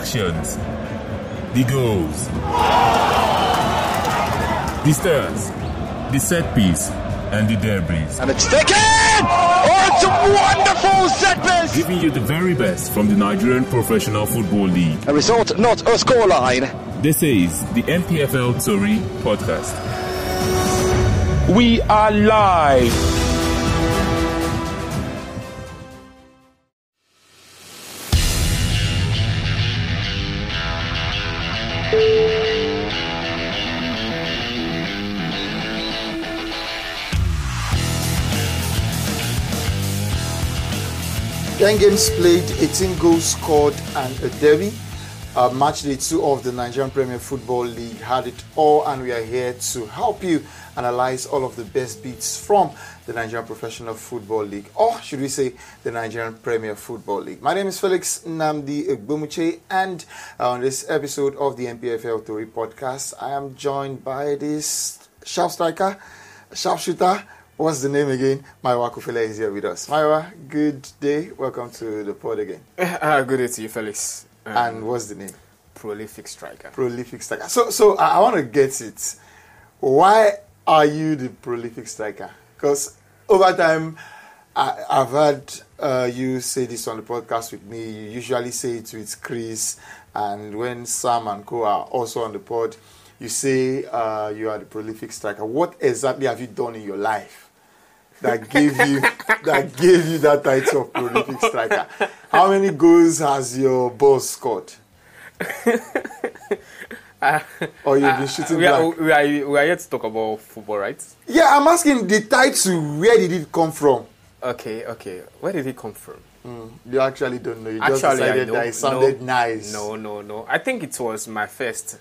actions, the goals, the stars, the set piece, and the debris. And it's taken! Oh, it's a wonderful set piece! Giving you the very best from the Nigerian Professional Football League. A result, not a scoreline. This is the NPFL Tori podcast. We are live. Ten games played, 18 goals scored, and a derby. Match day 2 of the Nigerian Premier Football League had it all, and we are here to help you analyze all of the best beats from the Nigerian Professional Football League, or should we say the Nigerian Premier Football League. My name is Felix Nnamdi Egbomuche, and on this episode of the NPFL Tori podcast, I am joined by this sharpshooter. What's the name again? Maiwa Kufele is here with us. Maiwa, good day. Welcome to the pod again. Good day to you, Felix. And what's the name? Prolific striker. Prolific striker. So I want to get it. Why are you the prolific striker? Because over time, I've heard you say this on the podcast with me. You usually say it with Chris. And when Sam and Co are also on the pod, you say you are the prolific striker. What exactly have you done in your life that gave you that title of prolific striker? How many goals has your boss scored? Or you've been shooting we are here to talk about football, right? Yeah, I'm asking the title. Where did it come from? Okay. Where did it come from? You actually don't know. You just decided that it sounded nice. No. I think it was my first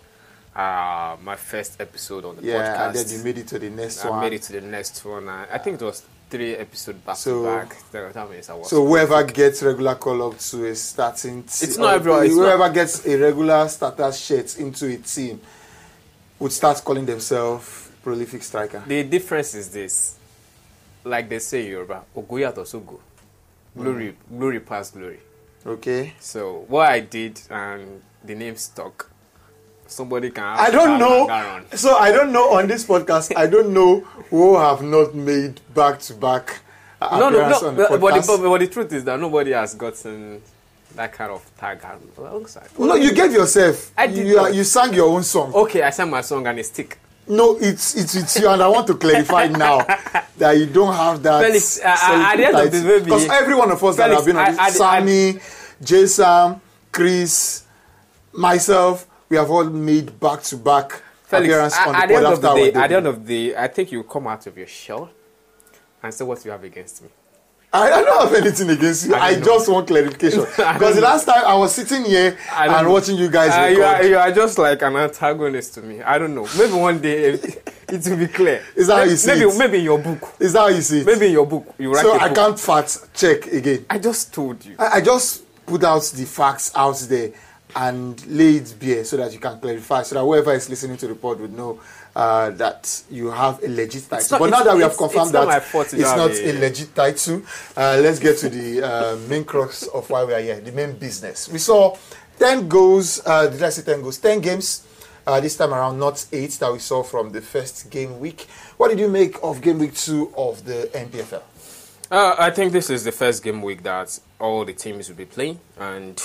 episode on the podcast. And then you made it to the next one. I made it to the next one. I think it was 3 episodes back to back. That means so whoever gets regular call up to a starting team, it's not everyone. Whoever gets a regular starter shirt into a team would start calling themselves prolific striker. The difference is this, like they say in Yoruba, Ogoya to Sogo, glory past glory. Okay. So what I did, and the name stuck. Somebody can. I don't know. So I don't know on this podcast. I don't know who have not made back-to-back appearance on the podcast. But the truth is that nobody has gotten that kind of tag alongside. No, you gave yourself. I did. You sang your own song. Okay, I sang my song and it's stick. No, it's with you, and I want to clarify now that you don't have that. Felix, at the end of the day, because every one of us that have been on this, Sammy, Jason, Chris, myself. We have all made back-to-back appearance on the pod after our debut. At the end of the day, I think you come out of your shell and say what you have against me. I don't have anything against you. I just want clarification. Because the last time I was sitting here and watching you guys record. You are just like an antagonist to me. I don't know. Maybe one day it will be clear. Is that how you see it? Maybe in your book. Is that how you see it? Maybe in your book. You write so I can't fact check again. I just told you. I just put out the facts out there and lay it bare so that you can clarify, so that whoever is listening to the pod would know that you have a legit title. But now that we have confirmed that it's not a legit title, let's get to the main crux of why we are here, the main business. We saw 10 goals, did I say 10 goals? 10 games this time around, not 8 that we saw from the first game week. What did you make of game week 2 of the NPFL? I think this is the first game week that all the teams will be playing, and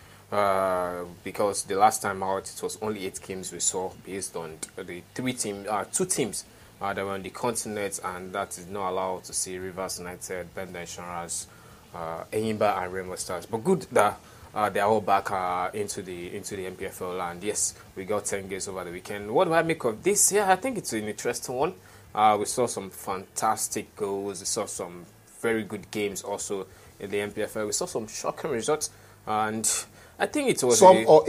because the last time out it was only 8 games we saw based on the 2 teams that were on the continent, and that is not allowed to see Rivers United, Bender Insurance, Enyimba and Remo Stars. But good that they are all back into the NPFL, and yes, we got 10 games over the weekend. What do I make of this? Yeah, I think it's an interesting one. We saw some fantastic goals. We saw some very good games also in the NPFL. We saw some shocking results, and I think it was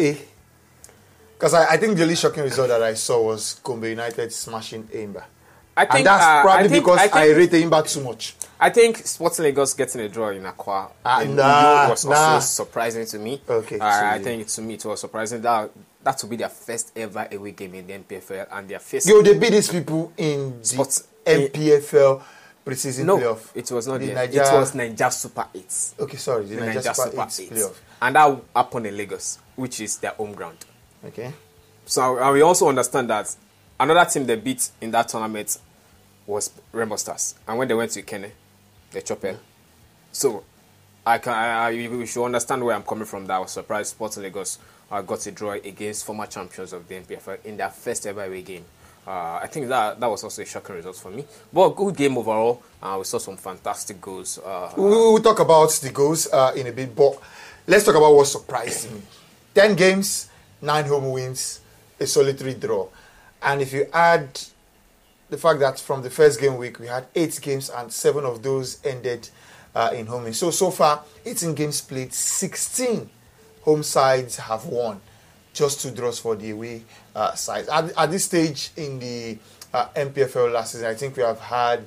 because I think the only shocking result that I saw was Gombe United smashing Enyimba. And that's probably because I rate Enyimba too much. I think Sporting Lagos getting a draw in Akwa was also surprising to me. Okay, I think to me it was surprising that will be their first ever away game in the NPFL, and their first. They beat these people in the NPFL preseason No, playoff? it was not The there. Niger- It was Niger Super 8. Okay, sorry, the Niger Super 8 playoff. And that happened in Lagos, which is their home ground. Okay. So and we also understand that another team they beat in that tournament was Rainbow Stars. And when they went to Ikene, they chopped it. So you should understand where I'm coming from. That I was surprised Sporting Lagos got a draw against former champions of the NPFL in their first ever away game. I think that was also a shocking result for me. But good game overall. We saw some fantastic goals. We'll talk about the goals in a bit, but let's talk about what surprised me. 10 games, 9 home wins, a solitary draw. And if you add the fact that from the first game week, we had 8 games and 7 of those ended in home wins. So far, 18 games played, 16 home sides have won. Just 2 draws for the away sides. At this stage in the MPFL last season, I think we have had,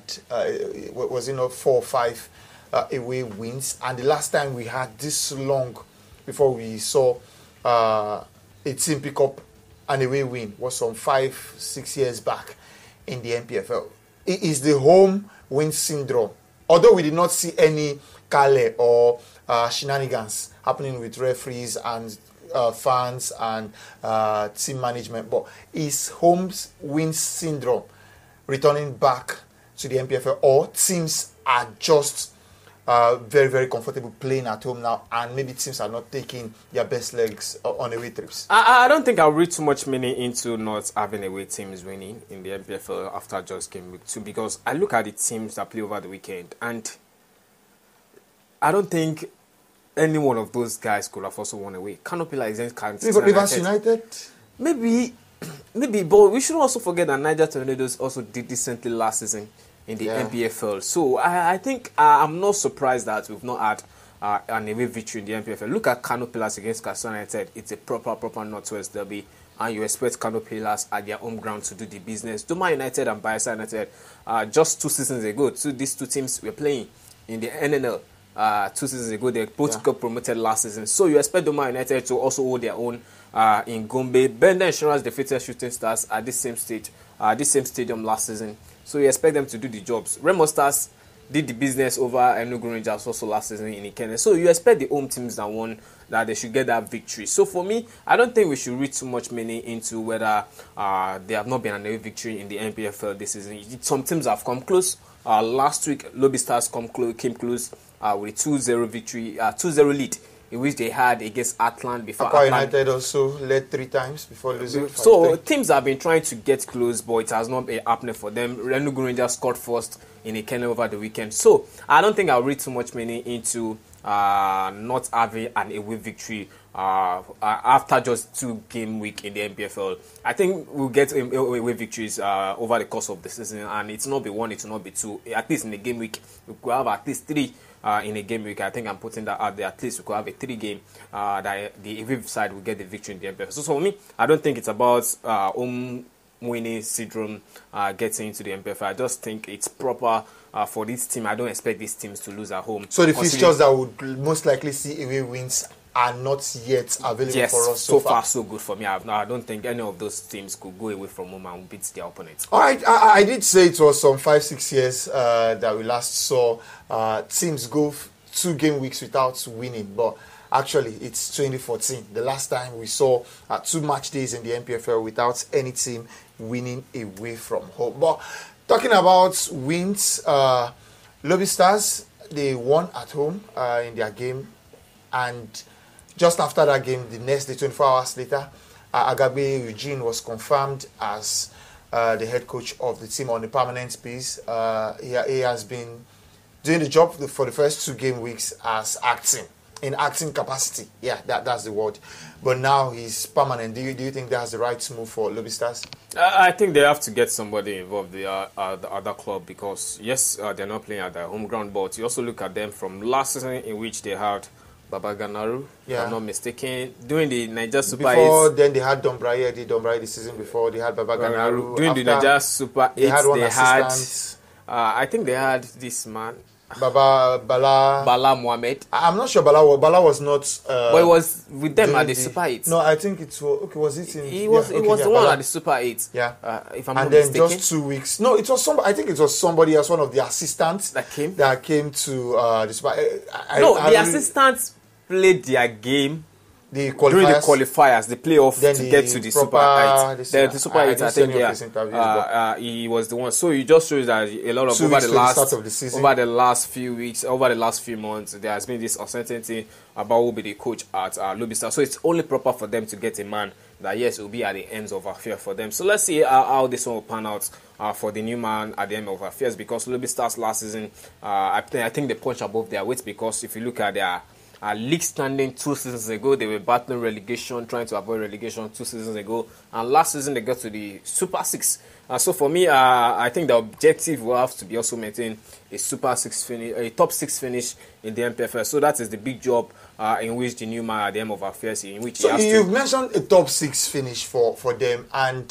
4 or 5 away wins. And the last time we had this long before we saw a team pick up an away win was some 5-6 years back in the MPFL. It is the home win syndrome. Although we did not see any Kale or shenanigans happening with referees and fans and team management, but is home win syndrome returning back to the MPFL, or teams are just very, very comfortable playing at home now, and maybe teams are not taking their best legs on away trips? I don't think I'll read too much meaning into not having away teams winning in the MPFL after just game week 2, because I look at the teams that play over the weekend, and I don't think any one of those guys could have also won away. Kano Pillars against Kansas Rivers United? Maybe, but we should also forget that Niger Tornadoes also did decently last season in the MPFL. So I think I'm not surprised that we've not had an away victory in the MPFL. Look at Kano Pillars against Kansas United. It's a proper Northwest derby, and you expect Kano Pillars at their home ground to do the business. Doma United and Bayelsa United, just 2 seasons ago, these 2 teams were playing in the NNL. 2 seasons ago, they both got promoted last season. So you expect Doma United to also hold their own in Gombe. Bender Insurance defeated Shooting Stars at this same stadium last season. So you expect them to do the jobs. Remo Stars did the business over Enugu Rangers also last season in Ikene. So you expect the home teams that won, that they should get that victory. So for me, I don't think we should read too much meaning into whether there have not been an away victory in the NPFL this season. Some teams have come close. Last week, Lobby Stars came close with a 2-0 victory, 2-0 lead, in which they had against Atlant before. Akwa United also led 3 times before losing. So teams have been trying to get close, but it has not been happening for them. Enugu Rangers scored first in Ikene over the weekend. So I don't think I'll read too much meaning into not having an away victory after just 2 game week in the MPFL. I think we'll get away victories over the course of the season, and it's not be 1, it's not be 2. At least in the game week, we could have at least 3 in a game week. I think I'm putting that out there. At least we could have a 3 game that the away side will get the victory in the MPFL. So for me, I don't think it's about home winning syndrome getting into the MPFL. I just think it's proper for this team. I don't expect these teams to lose at home. So the fixtures that would most likely see away wins are not yet available for us so far. So good for me. I don't think any of those teams could go away from home and beat their opponents. All right, I did say it was some 5-6 years that we last saw teams go 2 game weeks without winning, but actually it's 2014. The last time we saw 2 match days in the MPFL without any team winning away from home. But talking about wins, Lobby Stars, they won at home in their game, and just after that game, the next day, 24 hours later, Agabe Eugene was confirmed as the head coach of the team on a permanent basis. He has been doing the job for the first 2 game weeks as in acting capacity. Yeah, that's the word. But now he's permanent. Do you think that's the right move for Lobby Stars? I think they have to get somebody involved, the other club, because yes, they're not playing at their home ground, but you also look at them from last season in which they had Baba Ganaru, if I'm not mistaken, during the Niger Super 8. Before then, they had Don Braille the season before. They had Baba Ganaru. During the Niger Super 8, they had one assistant. I think they had this man. Bala Mohammed. I'm not sure Bala was not. But it was with them at the Super 8. No, I think it was. Okay, was it in? He was the one Bala. at the Super 8. Yeah. If I'm not and then mistaken. just 2 weeks. No, it was somebody. I think it was somebody else, one of the assistants that came to the Super. The assistants played their game. During the qualifiers, the playoff to get to the Super 8. The Super 8, I think, he was the one. So it just shows that a lot of over the last few weeks, over the last few months, there has been this uncertainty about who will be the coach at Lobby Stars. So it's only proper for them to get a man that, yes, will be at the ends of affairs for them. So let's see how this one will pan out for the new man at the end of affairs, because Lobby Stars last season, I think they punched above their weight, because if you look at their league standing 2 seasons ago, they were battling relegation, trying to avoid relegation 2 seasons ago, and last season they got to the Super 6. So for me, I think the objective will have to be also maintain a Super 6 finish, a top 6 finish in the NPFL. So that is the big job in which the new man at the end of affairs, in which so you've mentioned a top 6 finish for them, and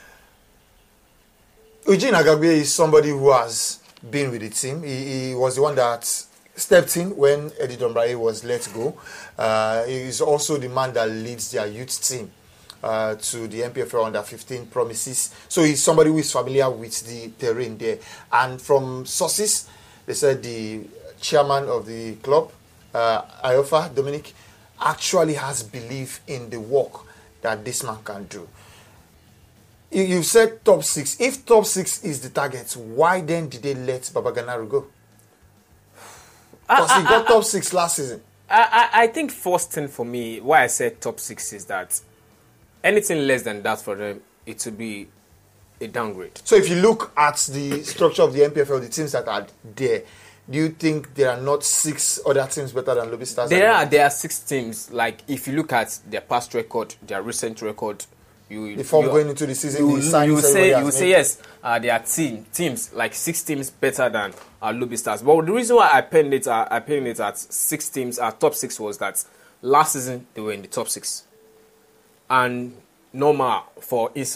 Eugene Agagbe is somebody who has been with the team. He was the one that stepped in when Eddie Dombraye was let go. He is also the man that leads their youth team to the NPFL under 15 promises. So he's somebody who is familiar with the terrain there. And from sources, they said the chairman of the club, Iofa Dominic, actually has belief in the work that this man can do. You said top 6. If top 6 is the target, why then did they let Babaganaru go? Because he got top 6 last season. I think first thing for me, why I said top 6 is that anything less than that for them, it will be a downgrade. So if you look at the structure of the NPFL, the teams that are there, do you think there are not 6 other teams better than Lobby Stars? There are 6 teams. Like, if you look at their past record, their recent record, before going into the season, you say yes. There are teams like 6 teams better than Lobby Stars. But the reason why I penned it at 6 teams, top 6, was that last season they were in the top 6, and normal for this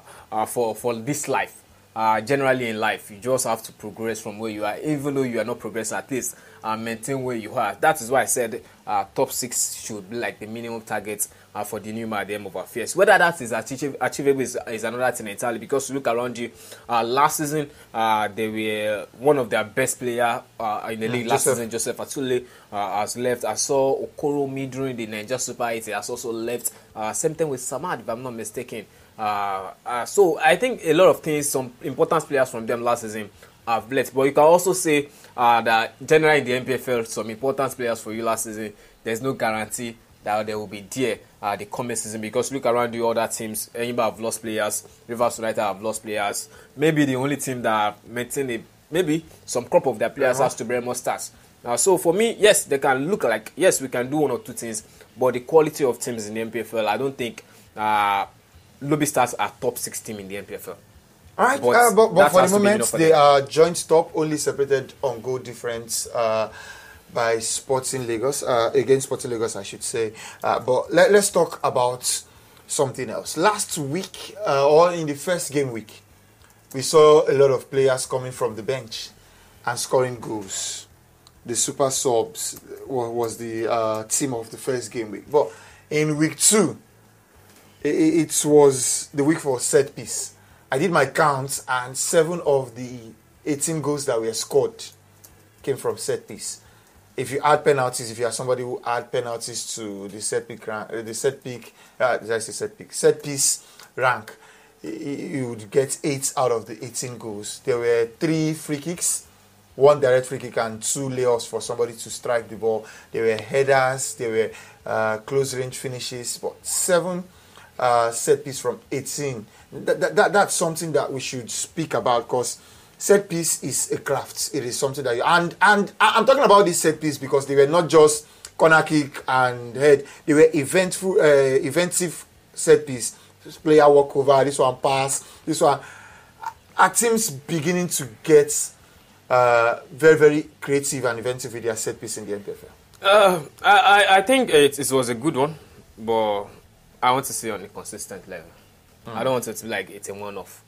life. Generally in life, you just have to progress from where you are, even though you are not progressing, at least maintain where you are. That is why I said top 6 should be like the minimum target for the new man at the end of affairs. Whether that is achievable is another thing entirely, because look around you. Last season, they were one of their best players in the league. Last season, Joseph Atule has left. I saw Okoromi during the Nigeria Super 8. He has also left. Same thing with Samad, if I'm not mistaken. So I think a lot of things, some important players from them last season have left. But you can also say that generally in the NPFL, some important players for you last season, there's no guarantee that they will be there the coming season, because look around the other teams. Enyimba have lost players, Rivers United have lost players. Maybe the only team that maintain maybe some crop of their players has to Bremo Stars. So for me, yes, they can look like, yes, we can do 1 or 2 things, but the quality of teams in the NPFL, I don't think Lobby Stars are top 6 team in the NPFL. All right, but for the moment, they are joint top, only separated on goal difference by Sporting Lagos, against Sporting Lagos, I should say. But let's talk about something else. Last week, or in the first game week, we saw a lot of players coming from the bench and scoring goals. The Super Subs was the team of the first game week. But in week 2, it was the week for set piece. I did my counts, and 7 of the 18 goals that were scored came from set piece. If you add penalties, if you are somebody who add penalties to the set piece rank, you would get 8 out of the 18 goals. There were 3 free kicks, 1 direct free kick, and 2 layoffs for somebody to strike the ball. There were headers, there were close range finishes, but 7 set piece from 18. That's something that we should speak about, because set piece is a craft. It is something that and I'm talking about this set piece because they were not just corner kick and head. They were inventive set piece. This player walk over, this one pass, this one. Our teams beginning to get very, very creative and inventive with their set piece in the NPFL. I think it was a good one, but I want to see on a consistent level. I don't want it to be like it's a one-off.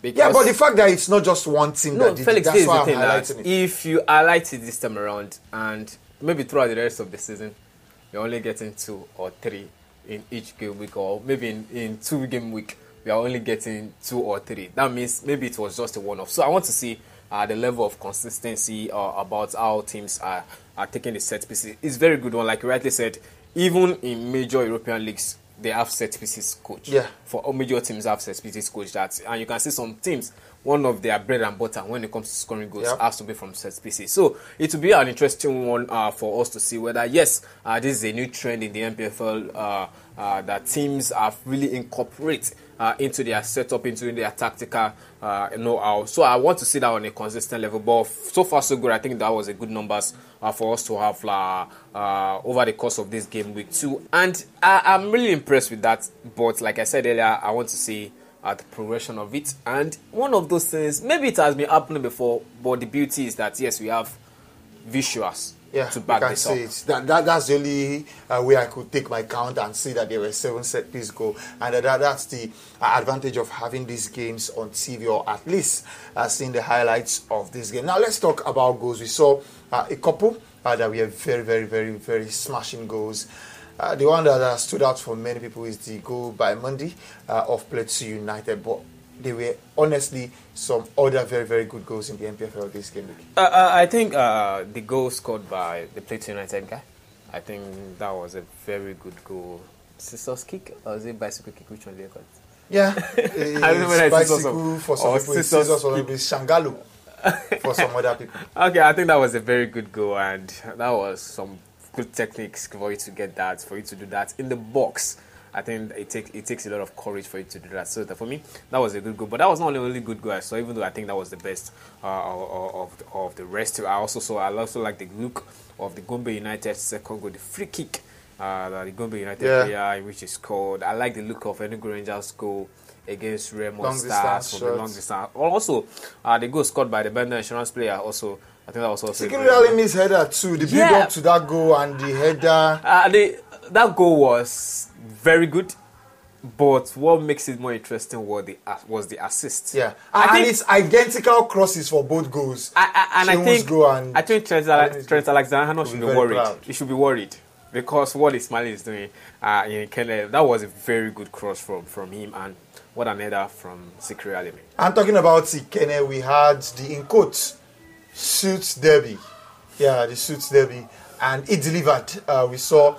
Because Yeah, but the fact that it's not just one team no, that did Felix, it, this is that's why the I'm thing that highlighting it. if you highlight it this time around and maybe throughout the rest of the season, you're only getting 2 or 3 in each game week, or maybe in 2 game week, we are only getting 2 or 3. That means maybe it was just a one-off. So I want to see the level of consistency about how teams are taking the set pieces. It's very good one, like you rightly said. Even in major European leagues, they have set pieces coach. Yeah. For all major teams have set pieces coach that, and you can see some teams, one of their bread and butter when it comes to scoring goals has to be from set pieces. So it will be an interesting one for us to see whether this is a new trend in the NPFL that teams have really incorporated into their setup, into their tactical know-how. So I want to see that on a consistent level. But so far so good. I think that was a good numbers for us to have over the course of this game week 2. And I'm really impressed with that. But like I said earlier, I want to see the progression of it. And one of those things, maybe it has been happening before, but the beauty is that yes, we have visuals to back this up. It. That's the only way I could take my count and see that there were 7 set piece goal, and that's the advantage of having these games on TV, or at least seeing the highlights of this game. Now let's talk about goals. We saw a couple that were very, very, very, very smashing goals. The one that stood out for many people is the goal by Mundy of Plateau United, but there were honestly some other very, very good goals in the NPFL this game week. I think the goal scored by the Plateau United guy, I think that was a very good goal. Scissors kick, or was it bicycle kick? Which one do you call it? Yeah, I don't know whether it's bicycle for some people, it's scissors for maybe Shangalo for some other people. Okay, I think that was a very good goal, and that was some good techniques for you to get that, for you to do that in the box. I think it takes a lot of courage for you to do that. So for me, that was a good goal. But that was not the only good goal I saw, even though I think that was the best of the rest. I also like the look of the Gombe United second goal, the free kick the Gombe United player, which is called. I like the look of Enugu Rangers goal against Remo Stars from the long distance. Also, the goal scored by the Bender Insurance player also. I think that was also Sikiri missed header too. The build up to that goal and the header. That goal was very good, but what makes it more interesting was the assist. Yeah, and it's identical crosses for both goals. I think Trent Alexander-Arnold should be worried. Proud. He should be worried because what Ismail is doing in Kenya, that was a very good cross from him, and what an header from Sikiri Alimi. I'm talking about Kenya. We had the in quotes Suits Derby. Yeah, the Suits Derby, and it delivered. We saw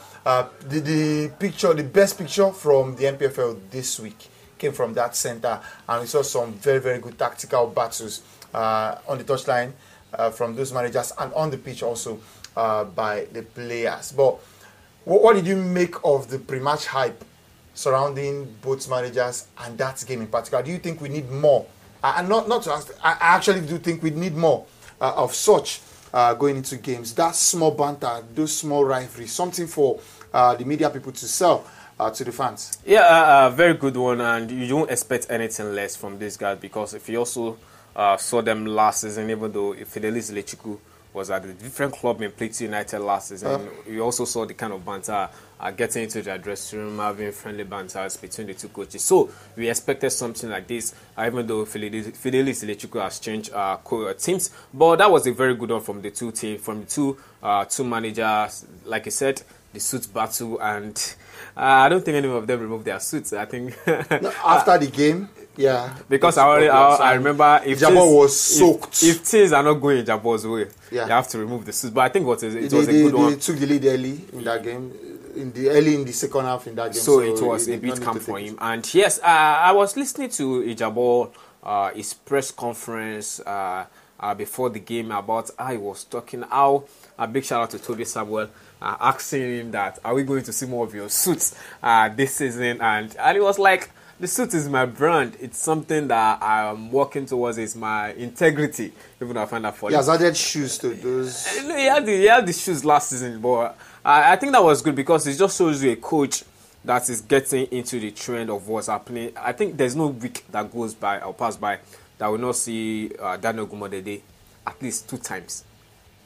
the picture, the best picture from the NPFL this week came from that center, and we saw some very, very good tactical battles on the touchline from those managers, and on the pitch also by the players. But what did you make of the pre-match hype surrounding both managers and that game in particular? Do you think we need more? And not to ask, I actually do think we need more of such going into games. That small banter, those small rivalries, something for the media people to sell to the fans. Yeah, very good one, and you don't expect anything less from these guys, because if you also saw them last season, even though Fidelis Lechiku was at a different club in Plateau United last season, you also saw the kind of banter getting into the dressing room, having friendly banters between the two coaches. So we expected something like this, even though Fidelis Lechiku has changed teams. But that was a very good one from the two teams, from the two managers. Like I said, the suits battle, and I don't think any of them removed their suits. I think after the game. Yeah, because I remember if Jabor was soaked. If things are not going Jabor's way, you have to remove the suits. But I think it was a good one. They took the lead early in that game, early in the second half in that game. So it was a bit calm for him. And yes, I was listening to Jabor, his press conference before the game about how he was talking. A big shout out to Toby Samuel, asking him that, are we going to see more of your suits this season? And he was like, the suit is my brand. It's something that I'm working towards. It's my integrity. Even though I find that funny. He has added shoes to those. He had the shoes last season, but I think that was good because it just shows you a coach that is getting into the trend of what's happening. I think there's no week that goes by or pass by that will not see Daniel Gumodede at least 2 times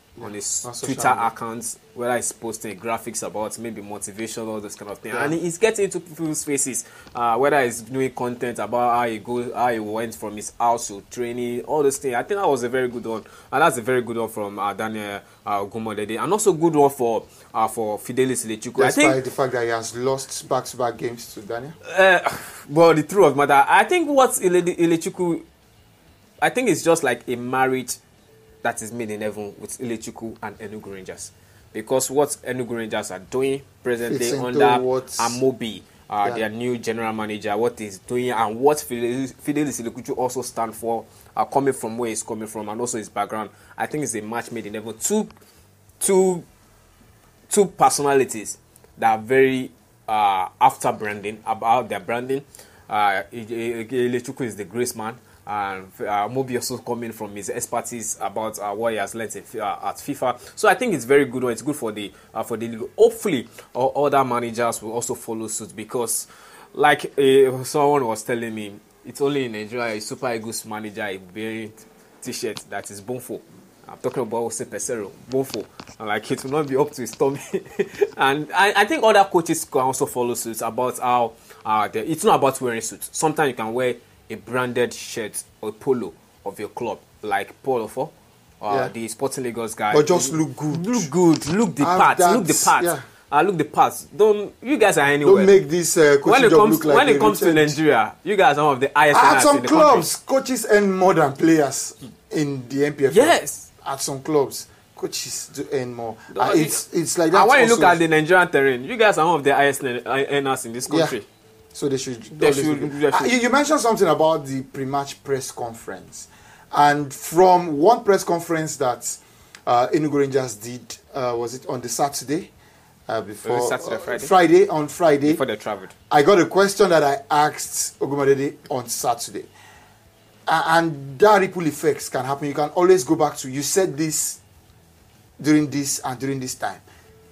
on his on social Twitter media. accounts, whether he's posting graphics about maybe motivation, all this kind of thing, and he's getting into people's faces. Whether he's doing content about how he went from his house to training, all those things. I think that was a very good one, and that's a very good one from Daniel Ogumodede, and also good one for Fidelis Ilechukwu. I think the fact that he has lost back-to-back games to Daniel. Well, the truth of the matter, I think what Ilechukwu, I think it's just like a marriage that is made in heaven with Ilechukwu and Enugu Rangers, because what Enugu Rangers are doing presently under Amobi, their new general manager, what he's doing and what Fidelis Ilechukwu also stand for, coming from where he's coming from and also his background, I think it's a match made in heaven. Two personalities that are very after branding, about their branding. Ilechukwu is the grace man, and Mobi also coming from his expertise about what he has learned at FIFA. So I think it's very good. It's good for the league. Hopefully, other managers will also follow suit, because, like someone was telling me, it's only in Nigeria a Super Eagles manager is wearing T-shirt that is Bonfo. I'm talking about Jose Pesero, Bonfo. And like, it will not be up to his tummy. And I think other coaches can also follow suit about how it's not about wearing suits. Sometimes you can wear a branded shirt or polo of your club, like Paul Ofo, the Sporting Lagos guy. But just look good. Look the part. Look the part. Yeah. Look the parts. You guys are anywhere. Don't make this coaching job look like when it comes to Nigeria, you guys are one of the highest. At some in the clubs, country. coaches earn more than players in the MPFL. Yes. At some clubs, coaches do earn more. It's like that. And when you also. look at the Nigerian terrain, you guys are one of the highest earners in this country. Yeah. So they should. You mentioned something about the pre-match press conference, and from one press conference that Enugu Rangers did, was it on the Saturday? Before Friday? On Friday before they travelled. I got a question that I asked Ogumodede on Saturday, and that ripple effects can happen. You can always go back to, you said this during this and during this time.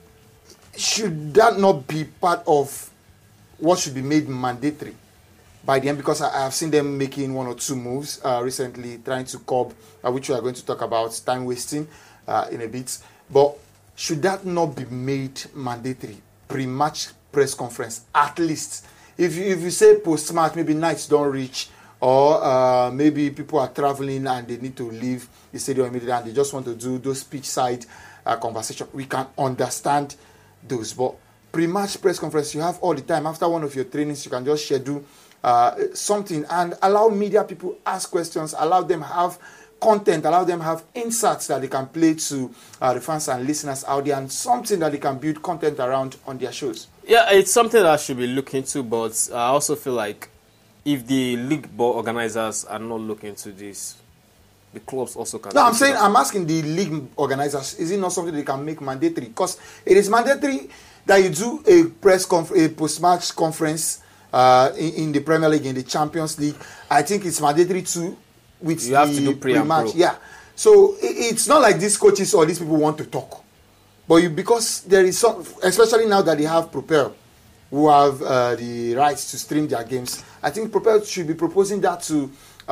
Should that not be part of what should be made mandatory by them? Because I have seen them making one or two moves recently, trying to curb, which we are going to talk about, time wasting in a bit. But should that not be made mandatory? Pre-match press conference, at least. If you say post-match, maybe nights don't reach, or maybe people are traveling and they need to leave the stadium immediately and they just want to do those pitch side conversation, we can understand those. But pre-match press conference, you have all the time. After one of your trainings, you can just schedule something and allow media people ask questions, allow them have content, allow them have insights that they can play to the fans and listeners out there, and something that they can build content around on their shows. Yeah, it's something that should be looked into, but I also feel like if the league board organizers are not looking into this, the clubs also can. No, I'm asking the league organizers, is it not something they can make mandatory? Because it is mandatory that you do a post-match conference in the Premier League, in the Champions League. I think it's mandatory too. You have to do pre-match. Yeah. So it's not like these coaches or these people want to talk. But because there is some, especially now that they have Propel, who have the rights to stream their games, I think Propel should be proposing that to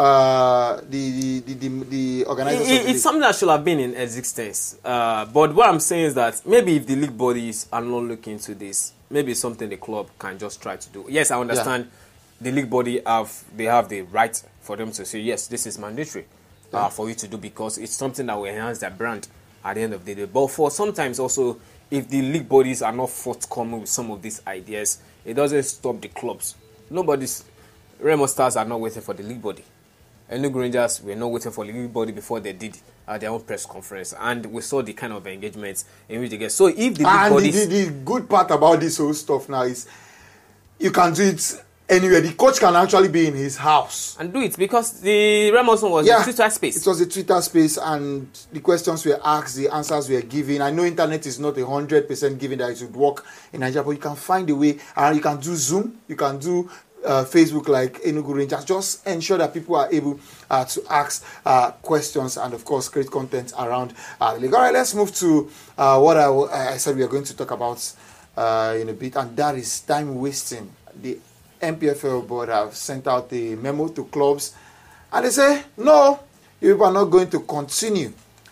the organizers. It's something that should have been in existence. But what I'm saying is that maybe if the league bodies are not looking into this, maybe it's something the club can just try to do. Yes, I understand the league body have the right for them to say, yes, this is mandatory for you to do, because it's something that will enhance their brand at the end of the day. But for sometimes also, if the league bodies are not forthcoming with some of these ideas, it doesn't stop the clubs. Remo Stars are not waiting for the league body. Enugu Rangers were not waiting for the league body before they did their own press conference, and we saw the kind of engagements in which they get. So if the league bodies... the good part about this whole stuff now is you can do it anywhere. The coach can actually be in his house and do it, because the Remoson was the Twitter space. It was a Twitter space, and the questions were asked, the answers were given. I know internet is not 100% given that it would work in Nigeria, but you can find a way, and you can do Zoom, you can do Facebook like Enugu Rangers. Just ensure that people are able to ask questions and, of course, create content around the league. All right, let's move to what I said we are going to talk about in a bit, and that is time wasting. The MPFL board have sent out a memo to clubs, and they say, no, you are not going to continue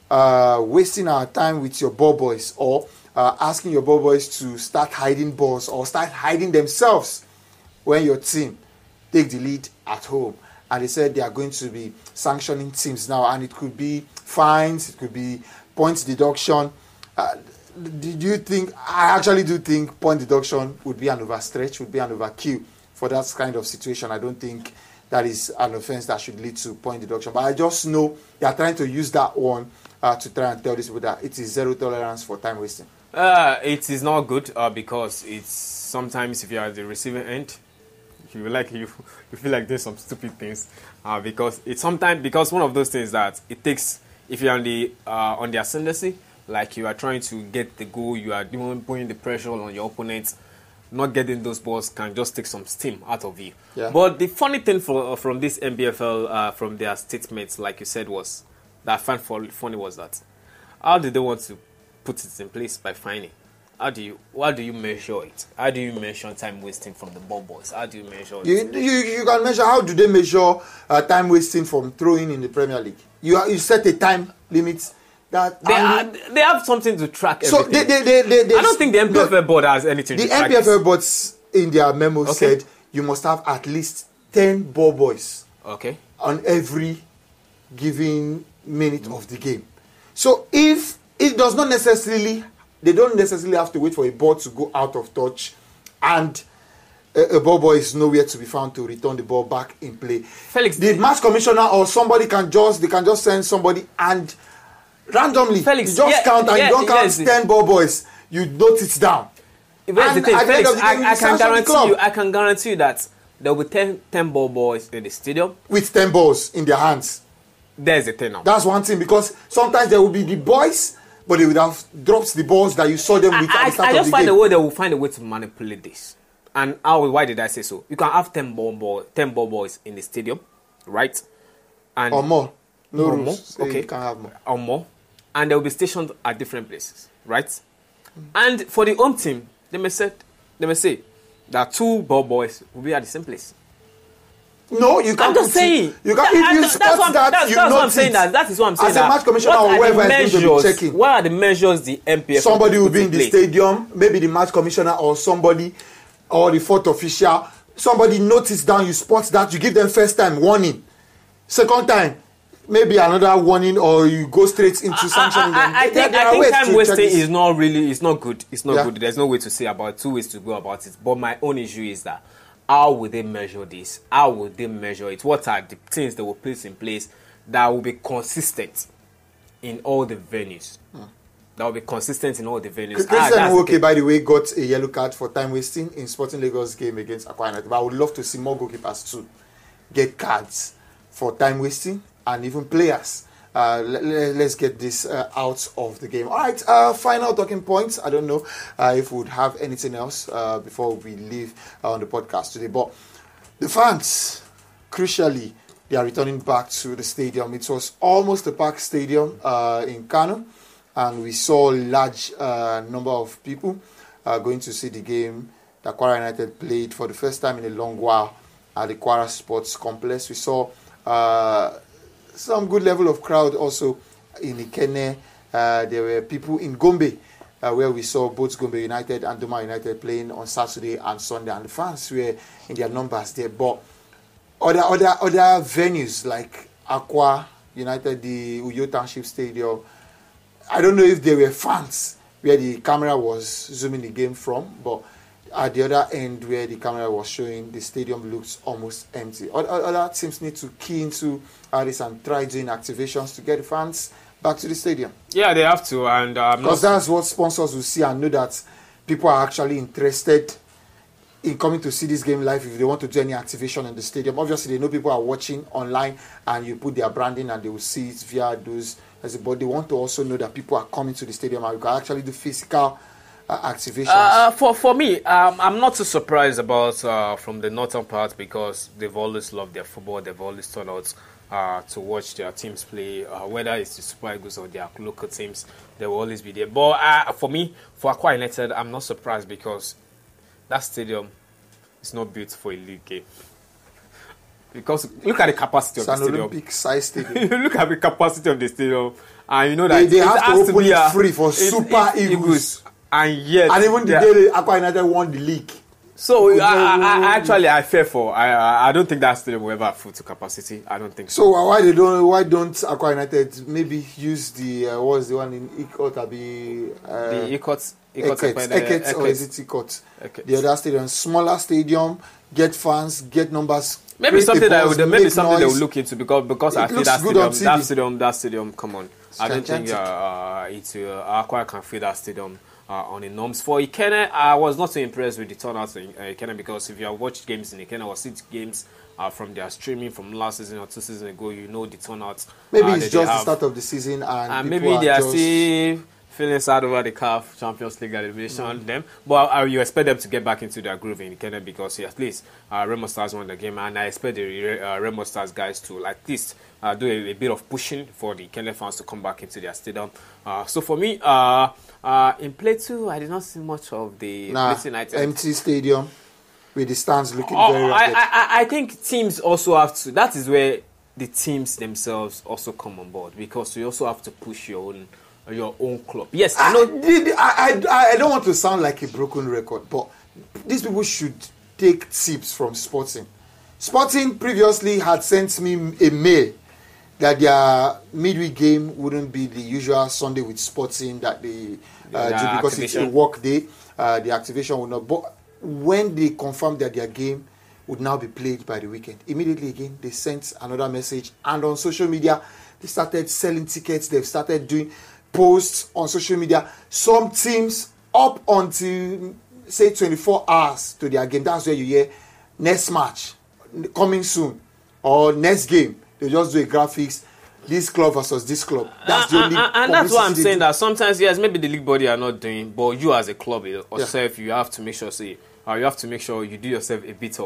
wasting our time with your ball boys, or asking your ball boys to start hiding balls or start hiding themselves when your team take the lead at home. And they said they are going to be sanctioning teams now, and it could be fines, it could be points deduction. Do you think, I actually do think point deduction would be an overstretch, would be an overkill for that kind of situation. I don't think that is an offense that should lead to point deduction. But I just know they are trying to use that one to try and tell these people that it is zero tolerance for time wasting. It is not good because it's sometimes if you are at the receiving end, you feel like doing some stupid things because it's sometimes because one of those things that it takes if you're on the ascendancy, like you are trying to get the goal, you are putting the pressure on your opponent. Not getting those balls can just take some steam out of you. Yeah. But the funny thing from this NBFL, from their statements, like you said, was that I found funny was that how did they want to put it in place by fining? How do you measure it? How do you measure time wasting from the ball boys? How do you measure it? You can measure. How do they measure time wasting from throwing in the Premier League? You set a time limit. That they have something to track. So everything. they I don't think the NPFL board has anything. The to track NPFL boards in their memo said you must have at least 10 ball boys. Okay. On every given minute of the game. So if it does not necessarily, they don't necessarily have to wait for a ball to go out of touch, and a ball boy is nowhere to be found to return the ball back in play. Felix, the match commissioner or somebody can just send somebody and randomly Felix, you just count and you don't count 10 ball boys. You note it down. Here's the thing, Felix, I can guarantee you that there will be 10 ball boys in the stadium with 10 balls in their hands. There's a 10 now. That's one thing, because sometimes there will be the boys, but they would have dropped the balls that you saw them with at the start of the game. I just find a way they will find a way to manipulate this. And why did I say so? You can have 10 ball boys in the stadium, right? And or more. No or rules. more. Okay. You can have more. Or more. And they will be stationed at different places, right? And for the home team, they may say that 2 ball boys will be at the same place. No, you can't. I'm just saying. You can't. If you spot that, that's what I'm saying. That is what I'm saying. As a match commissioner or whoever is going to be checking. What are the measures the MPF? Somebody will be in the stadium, maybe the match commissioner or somebody, or the fourth official. Somebody notice down, you spot that, you give them first time warning. Second time, maybe another warning, or you go straight into sanctioning them. I think time wasting is not good. It's not good. There's no way to say about 2 ways to go about it. But my own issue is that how will they measure this? How will they measure it? What are the things they will put in place that will be consistent in all the venues? That will be consistent in all the venues. Christian Nwoke, by the way, got a yellow card for time wasting in Sporting Lagos game against Akwa United. But I would love to see more goalkeepers too get cards for time wasting, and even players. Let's get this out of the game. All right, final talking points. I don't know if we would have anything else before we leave on the podcast today. But the fans, crucially, they are returning back to the stadium. It was almost a packed stadium in Kano, and we saw a large number of people going to see the game that Kwara United played for the first time in a long while at the Kwara Sports Complex. We saw some good level of crowd also in Ikenne. There were people in Gombe, where we saw both Gombe United and Doma United playing on Saturday and Sunday, and the fans were in their numbers there. But other venues like Aqua United, the Uyo Township Stadium, I don't know if there were fans where the camera was zooming the game from, but at the other end where the camera was showing, the stadium looks almost empty. Other teams need to key into this and try doing activations to get the fans back to the stadium. Yeah, they have to, and because that's what sponsors will see and know that people are actually interested in coming to see this game live. If they want to do any activation in the stadium, obviously they know people are watching online, and you put their branding and they will see it via those. But they want to also know that people are coming to the stadium and you can actually do physical activations. For me, I'm not too surprised about from the northern part, because they've always loved their football. They've always turned out to watch their teams play, whether it's the Super Eagles or their local teams. They will always be there. But for me, for Akwa United, I'm not surprised, because that stadium is not built for a league game. Because look at the capacity It's of an the stadium. Olympic size stadium. Look at the capacity of the stadium, and you know that They have to has open be it free for Super Eagles. And yet, And even the day the Aqua United won the league. so I fear for. I don't think that stadium will ever have full to capacity. I don't think so. So why don't Aqua United maybe use the what was the one in Ikot Abi The Eket or is it Ikot? Eket. The other stadium, smaller stadium, get fans, get numbers. Maybe create something a that buzz, would, maybe make something they noise. will look into because It I feel looks good on that stadium. Come on, I don't think gigantic. Aqua can fill that stadium on the norms. For Ikene, I was not so impressed with the turnout in Ikene because if you have watched games in Ikene or seen games from their streaming from last season or 2 seasons ago, you know the turnout. Maybe it's that just they the have. start of the season and Maybe people they are just still feeling sad over the CAF Champions League elimination. Them, but you expect them to get back into their groove in Kenya because at least Remo Stars won the game, and I expect the Remo Stars guys to at least do a bit of pushing for the Kenya fans to come back into their stadium. So for me, in play 2, I did not see much of the Plateau United. empty stadium with the stands looking very Oh, rapid. I think teams also have to. That is where the teams themselves also come on board because you also have to push your own club. Yes, I know. I don't want to sound like a broken record, but these people should take tips from Sporting. Sporting previously had sent me a mail that their midweek game wouldn't be the usual Sunday with Sporting that they do because it's a work day. The activation would not. But when they confirmed that their game would now be played by the weekend, immediately again they sent another message, and on social media they started selling tickets. They've started doing posts on social media. Some teams up until say 24 hours to their game. That's where you hear next match coming soon or next game. They just do a graphics. This club versus this club. That's the only. And that's why I'm publicity saying they do. that sometimes yes, maybe the league body are not doing, but you as a club yourself, you have to make sure you have to make sure you do yourself a bit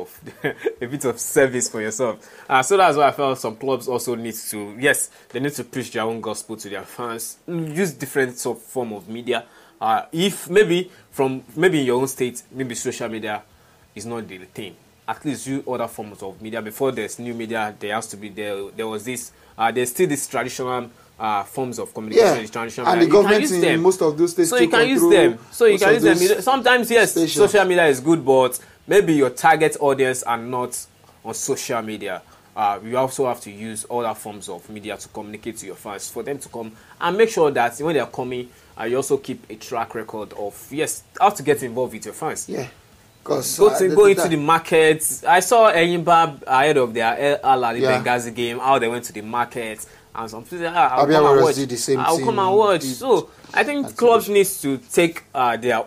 of service for yourself. So that's why I felt some clubs also need to they need to preach their own gospel to their fans. Use different sort of form of media. If maybe in your own state, maybe social media is not the thing. At least use other forms of media. Before there's new media, there has to be there was this. There's still this traditional forms of communication. Traditional and media. the government in most of those states. So you can use them. Sometimes yes, stations. social media is good, but maybe your target audience are not on social media. You also have to use other forms of media to communicate to your fans for them to come and make sure that when they are coming, you also keep a track record of how to get involved with your fans. Yeah. Because Go into the markets. I saw Enyimba ahead of their Al Ahly Benghazi game, how they went to the markets, and some people said, I'll come and watch. I'll come and watch. So I think clubs need to take their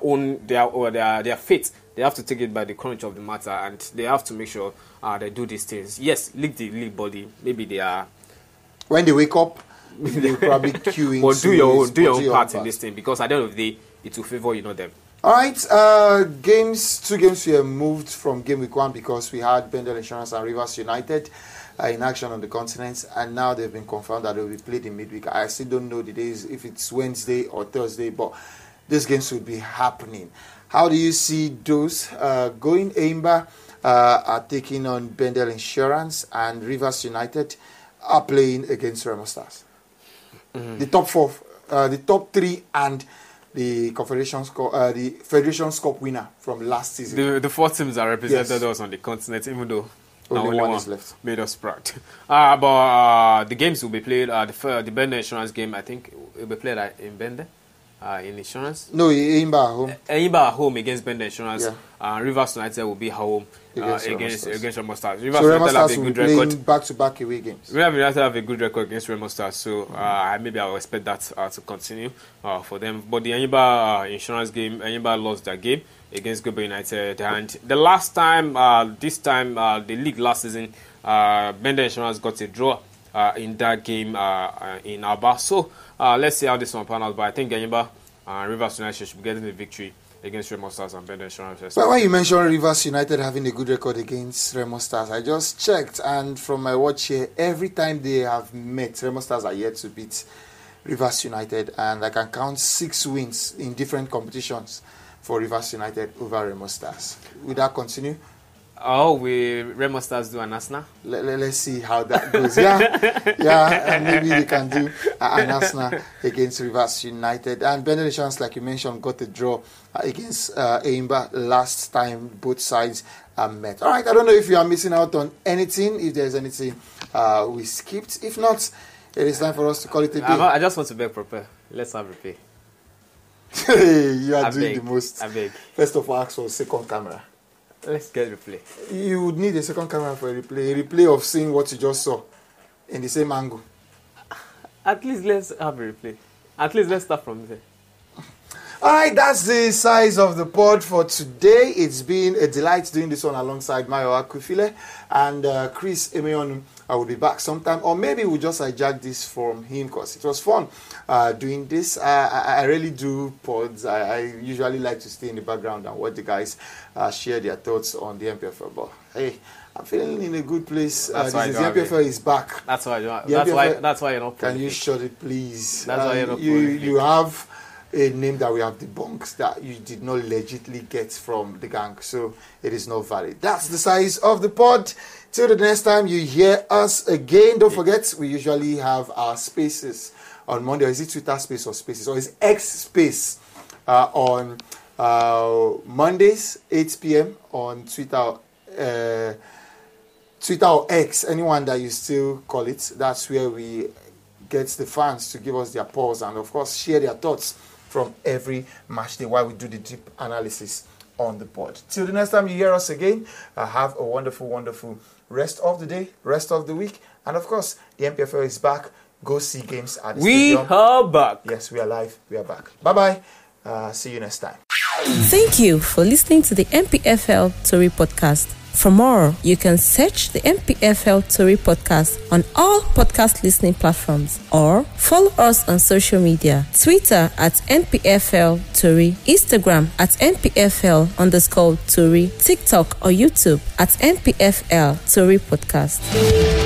fate. They have to take it by the crunch of the matter, and they have to make sure they do these things. Yes, the league body, maybe they are. When they wake up, they'll probably queue in. But do your own part in this thing, because at the end of the day, it will favor them. All right, 2 games were moved from game week 1 because we had Bendel Insurance and Rivers United in action on the continent, and now they've been confirmed that they will be played in midweek. I still don't know the days, if it's Wednesday or Thursday, but these games will be happening. How do you see those going? Enyimba are taking on Bendel Insurance, and Rivers United are playing against Remo Stars. The top 4, the top 3, and the the Federation's Cup winner from last season. The 4 teams that represented us on the continent, even though only one is left. Made us proud. But the games will be played. The Bender Insurance game, I think, will be played in Bender. In Insurance. No, Enyimba at home. Enyimba at home against Bender Insurance. Rivers United will be at home against Remo Stars. Rivers Remo United have Stars a will be good playing record. back-to-back away games. Rivers United have a good record against Remo Stars, so maybe I will expect that to continue for them. But the Enyimba Insurance game, Enyimba lost that game against Gobe United, and the last time, the league last season, Bender Insurance got a draw in that game in Aba. So let's see how this one pans out. But I think Enyimba and Rivers United should be getting the victory against Remo Stars and Bender Insurance. But when you mentioned Rivers United having a good record against Remo Stars, I just checked, and from my watch here, every time they have met, Remo Stars are yet to beat Rivers United, and I can count 6 wins in different competitions for Rivers United over Remo Stars. Will that continue? Oh, will Remo Stars do an Arsenal? Let's see how that goes. Yeah, and maybe they can do an Arsenal against Rivers United. And Benediction, like you mentioned, got the draw against Eimba last time both sides met. All right, I don't know if you are missing out on anything, if there's anything we skipped. If not, it is time for us to call it a day. I just want to beg Proper. Let's have replay. You are doing the most. I beg. First of all, ask for a second camera. Let's get replay. You would need a second camera for a replay of seeing what you just saw in the same angle. At least let's have a replay. At least let's start from there. All right, that's the size of the pod for today. It's been a delight doing this one alongside Mayo Akufile and Chris Emeonu. I will be back sometime, or maybe we'll just hijack this from him because it was fun doing this. I really do pods. I usually like to stay in the background and watch the guys share their thoughts on the MPFL. But hey, I'm feeling in a good place. The MPFL is back. That's why. That's why you're not. Can you shut it, please? That's why you're not. You have a name that we have debunked that you did not legitimately get from the gang, so it is not valid. That's the size of the pod. Till the next time you hear us again, don't forget we usually have our spaces on Monday. Or is it Twitter Space or Spaces, or is X Space on Mondays 8 p.m. on Twitter or X, anyone that you still call it. That's where we get the fans to give us their pulse and of course share their thoughts from every match day while we do the deep analysis on the pod. Till the next time you hear us again, have a wonderful, wonderful rest of the day, rest of the week, and of course the MPFL is back. Go see games at the stadium. We are back. Yes, we are live. We are back. Bye-bye. See you next time. Thank you for listening to the MPFL Tori podcast. For more, you can search the MPFL Tori podcast on all podcast listening platforms or follow us on social media. Twitter at MPFL Tori, Instagram at MPFL_Tori, TikTok or YouTube at MPFL Tori podcast.